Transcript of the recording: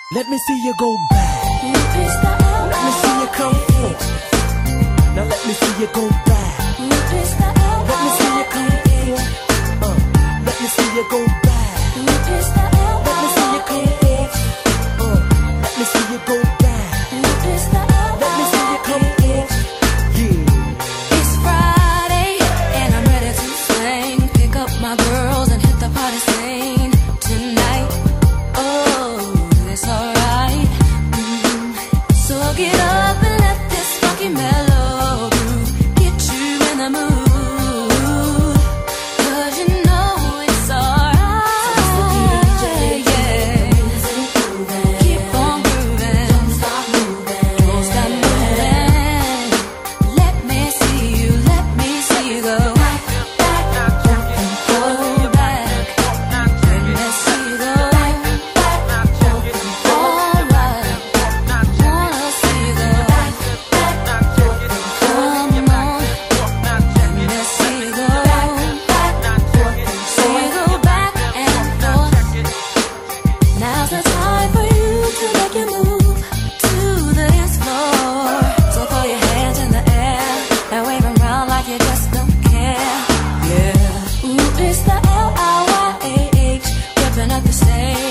Let me see you go back. Let me see you come forth. Now let me see you go back. Let me see you come forth. Let me see you go back. Let me see you come forth. Let me see you go back. Let me see you come forth. Yeah. It's Friday and I'm ready to swing. Pick up my girls and hit the party scene tonight. Oh, it's alright. So get up and let this funky mellow groove get you in the mood. 'Cause you know it's alright. Yeah. Keep on grooving. Don't stop moving. Let me see you go. Back, go back. Let me see you go. Alright. Wanna see you go. Come on. Let me see you go. See you go back and forth. Now's the time for you to make your move to the dance floor. So throw your hands in the air and wave 'em round like you just don't care. Yeah. Ooh, it's the LIYAH ripping up the stage.